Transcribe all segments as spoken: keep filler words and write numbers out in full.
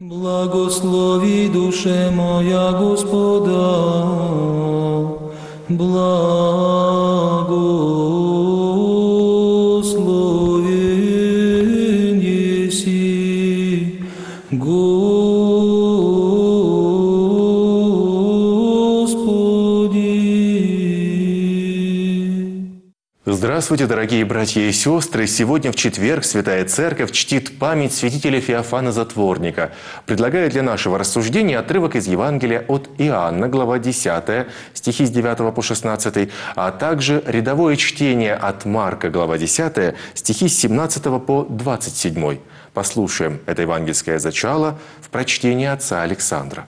Благослови, душе моя, Господа, благословен еси, Господи. Здравствуйте, дорогие братья и сестры! Сегодня в четверг Святая Церковь чтит память святителя Феофана Затворника. Предлагаю для нашего рассуждения отрывок из Евангелия от Иоанна, глава десятая, стихи с девятого по шестнадцатый, а также рядовое чтение от Марка, глава десятая, стихи с семнадцатого по двадцать седьмой. Послушаем это евангельское зачало в прочтении отца Александра.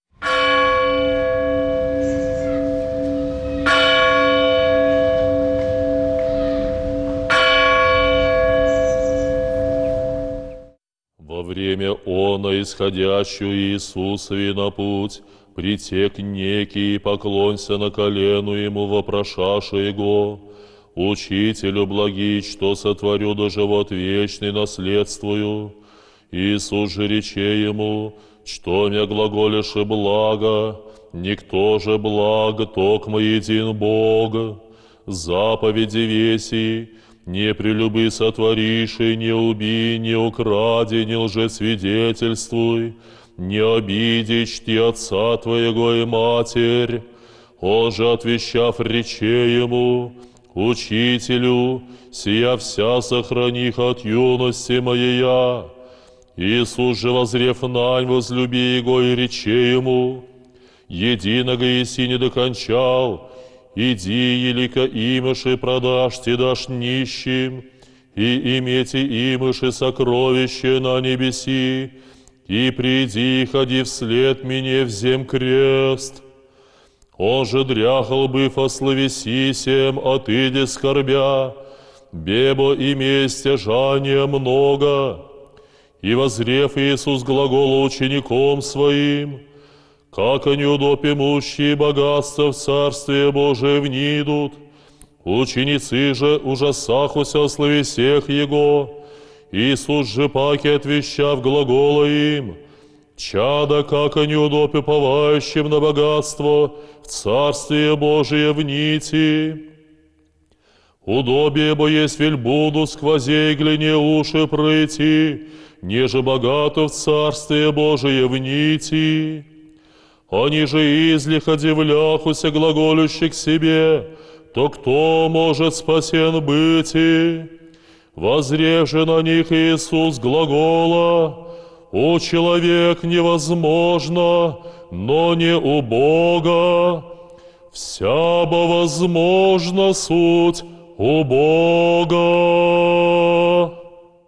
Во время она, исходящую Иисусови на путь, притек некий и поклонься на колену ему, вопрошаша его: «Учителю благий, что сотворю да живот вечный наследствую?» Иисус же рече ему: «Что мя глаголешь и благо? Никто же благ, токмо един Бог. Заповеди веси: не прелюби сотвориши, не убий, не укради, не лжесвидетельствуй, не обиди, чти отца твоего и матерь». Он же, отвечав, рече ему: «Учителю, сия вся сохраних от юности моей». Иисус же, возрев нань, возлюби его и рече ему: «Единого еси не докончал. Иди, елика имыши продашь, дашь нищим, и имейте имыши сокровище на небеси, и приди, ходи вслед мне в зем крест». Он же дряхал быв ословесисем, отыди скорбя, бебо имея стяжания много. И возрев Иисус глагола учеником своим: «Как они удопимущие богатства в Царствие Божие внидут». Ученицы же ужасахуся о слове всех Его. Иисус же паки отвещав глагола им: «Чада, как они удопиповающим на богатство в Царствие Божие вните. Удобие бо есть вель буду сквозей гляне уши пройти, неже богато в Царствие Божие вните». Они же излиха дивляхуся глаголющих к себе: «То кто может спасен быть?» Возрев же на них Иисус глагола: «У человек невозможно, но не у Бога. Вся бо возможна суть у Бога».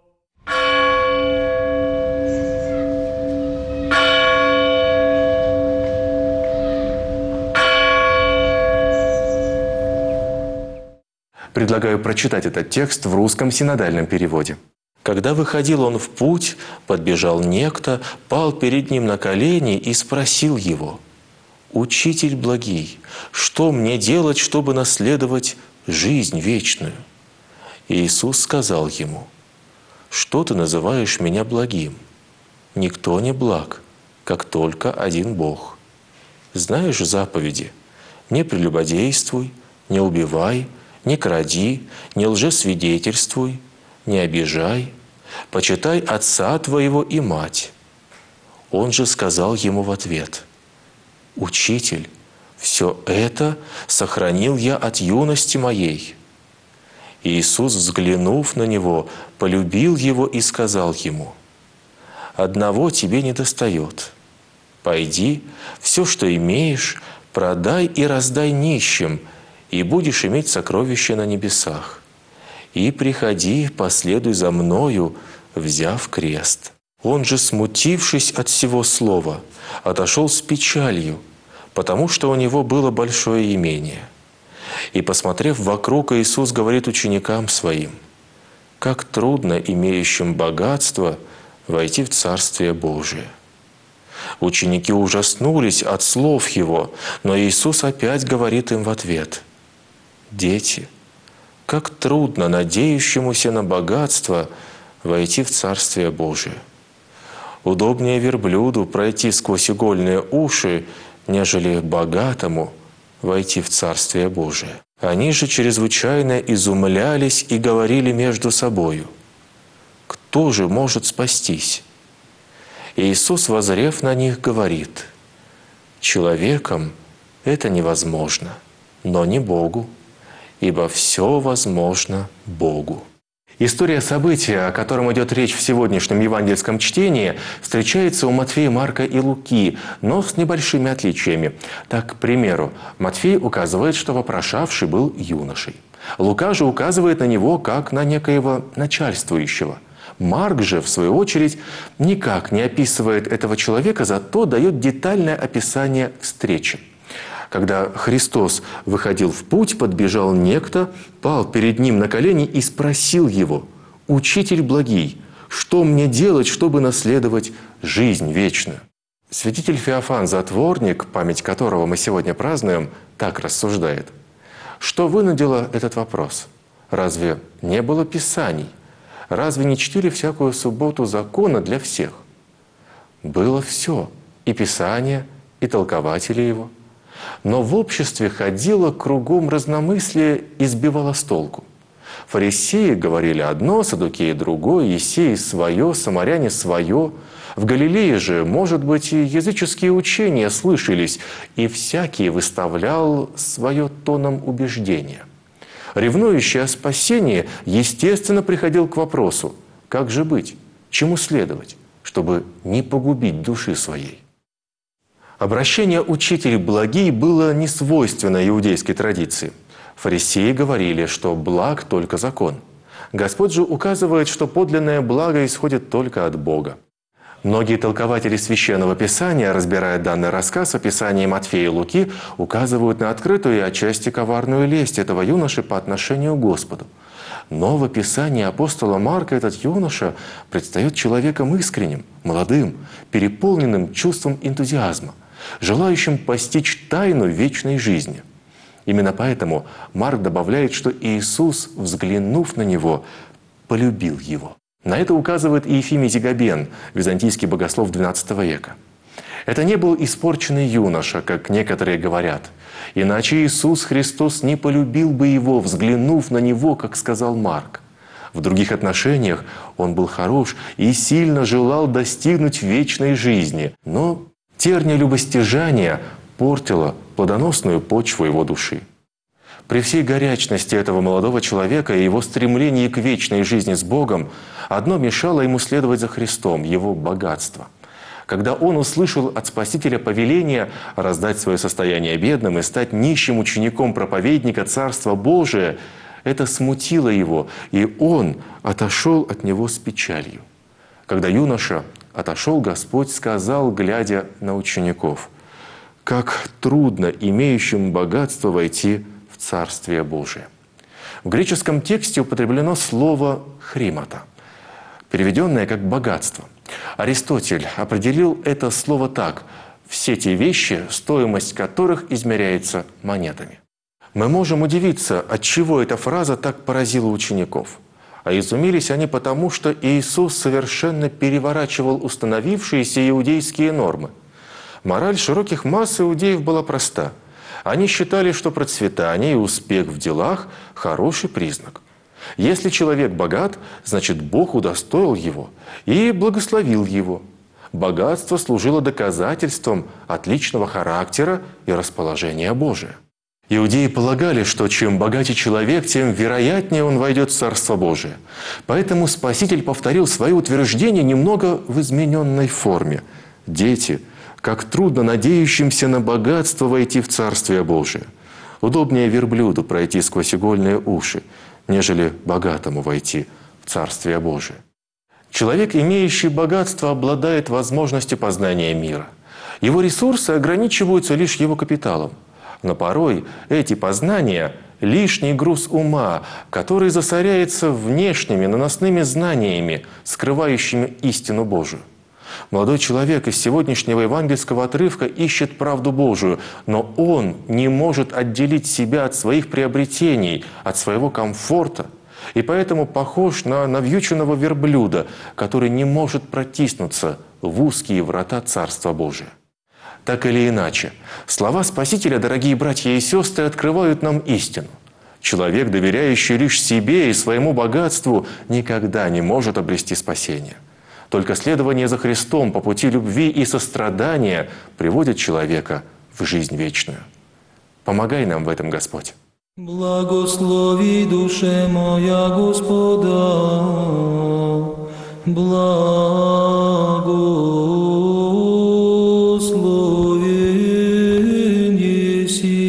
Предлагаю прочитать этот текст в русском синодальном переводе. «Когда выходил он в путь, подбежал некто, пал перед ним на колени и спросил его: „Учитель благий, что мне делать, чтобы наследовать жизнь вечную?“ Иисус сказал ему: „Что ты называешь меня благим? Никто не благ, как только один Бог. Знаешь заповеди: не прелюбодействуй, не убивай, не кради, не лжесвидетельствуй, не обижай, почитай отца твоего и мать». Он же сказал ему в ответ: „Учитель, все это сохранил я от юности моей». Иисус, взглянув на него, полюбил его и сказал ему: „Одного тебе недостает. Пойди, все, что имеешь, продай и раздай нищим, и будешь иметь сокровища на небесах. И приходи, последуй за мною, взяв крест». Он же, смутившись от всего слова, отошел с печалью, потому что у него было большое имение. И, посмотрев вокруг, Иисус говорит ученикам своим: «Как трудно имеющим богатство войти в Царствие Божие». Ученики ужаснулись от слов Его, но Иисус опять говорит им в ответ: «Дети, как трудно надеющемуся на богатство войти в Царствие Божие. Удобнее верблюду пройти сквозь игольные уши, нежели богатому войти в Царствие Божие. Они же чрезвычайно изумлялись и говорили между собою: кто же может спастись? И Иисус, воззрев на них, говорит: человеком это невозможно, но не Богу, ибо все возможно Богу. История события, о котором идет речь в сегодняшнем евангельском чтении, встречается у Матфея, Марка и Луки, но с небольшими отличиями. Так, к примеру, Матфей указывает, что вопрошавший был юношей. Лука же указывает на него как на некоего начальствующего. Марк же, в свою очередь, никак не описывает этого человека, зато дает детальное описание встречи. Когда Христос выходил в путь, подбежал некто, пал перед ним на колени и спросил его: «Учитель благий, что мне делать, чтобы наследовать жизнь вечную?» Святитель Феофан Затворник, память которого мы сегодня празднуем, так рассуждает: что вынудило этот вопрос? Разве не было Писаний? Разве не чтили всякую субботу закона для всех? Было все, и Писание, и толкователи его. Но в обществе ходило кругом разномыслие и сбивало с толку. Фарисеи говорили одно, саддукеи другое, ессеи свое, самаряне свое. В Галилее же, может быть, и языческие учения слышались, и всякий выставлял свое тоном убеждения. Ревнующий о спасении, естественно, приходил к вопросу: как же быть, чему следовать, чтобы не погубить души своей? Обращение «учитель благий» было не свойственно иудейской традиции. Фарисеи говорили, что благ только закон. Господь же указывает, что подлинное благо исходит только от Бога. Многие толкователи Священного Писания, разбирая данный рассказ о Писании Матфея и Луки, указывают на открытую и отчасти коварную лесть этого юноши по отношению к Господу. Но в описании апостола Марка этот юноша предстает человеком искренним, молодым, переполненным чувством энтузиазма, желающим постичь тайну вечной жизни. Именно поэтому Марк добавляет, что Иисус, взглянув на него, полюбил его. На это указывает и Ефимий Зигабен, византийский богослов двенадцатого века. Это не был испорченный юноша, как некоторые говорят. Иначе Иисус Христос не полюбил бы его, взглянув на него, как сказал Марк. В других отношениях он был хорош и сильно желал достигнуть вечной жизни, но терния любостяжания портила плодоносную почву его души. При всей горячности этого молодого человека и его стремлении к вечной жизни с Богом одно мешало ему следовать за Христом – его богатство. Когда он услышал от Спасителя повеление раздать свое состояние бедным и стать нищим учеником проповедника Царства Божия, это смутило его, и он отошел от него с печалью. Когда юноша отошел, Господь сказал, глядя на учеников: «Как трудно имеющим богатство войти в Царствие Божие». В греческом тексте употреблено слово «хримата», переведенное как «богатство». Аристотель определил это слово так: все те вещи, стоимость которых измеряется монетами. Мы можем удивиться, отчего эта фраза так поразила учеников. А изумились они потому, что Иисус совершенно переворачивал установившиеся иудейские нормы. Мораль широких масс иудеев была проста. Они считали, что процветание и успех в делах – хороший признак. Если человек богат, значит, Бог удостоил его и благословил его. Богатство служило доказательством отличного характера и расположения Божия. Иудеи полагали, что чем богаче человек, тем вероятнее он войдет в Царство Божие. Поэтому Спаситель повторил свое утверждение немного в измененной форме. «Дети, как трудно надеющимся на богатство войти в Царствие Божие! Удобнее верблюду пройти сквозь игольные уши, нежели богатому войти в Царствие Божие». Человек, имеющий богатство, обладает возможностью познания мира. Его ресурсы ограничиваются лишь его капиталом. Но порой эти познания – лишний груз ума, который засоряется внешними наносными знаниями, скрывающими истину Божию. Молодой человек из сегодняшнего евангельского отрывка ищет правду Божию, но он не может отделить себя от своих приобретений, от своего комфорта. и поэтому похож на навьюченного верблюда, который не может протиснуться в узкие врата Царства Божия. Так или иначе, слова Спасителя, дорогие братья и сестры, открывают нам истину. Человек, доверяющий лишь себе и своему богатству, никогда не может обрести спасение. Только следование за Христом по пути любви и сострадания приводит человека в жизнь вечную. Помогай нам в этом, Господь. Благослови душе моя Господа, благословен еси.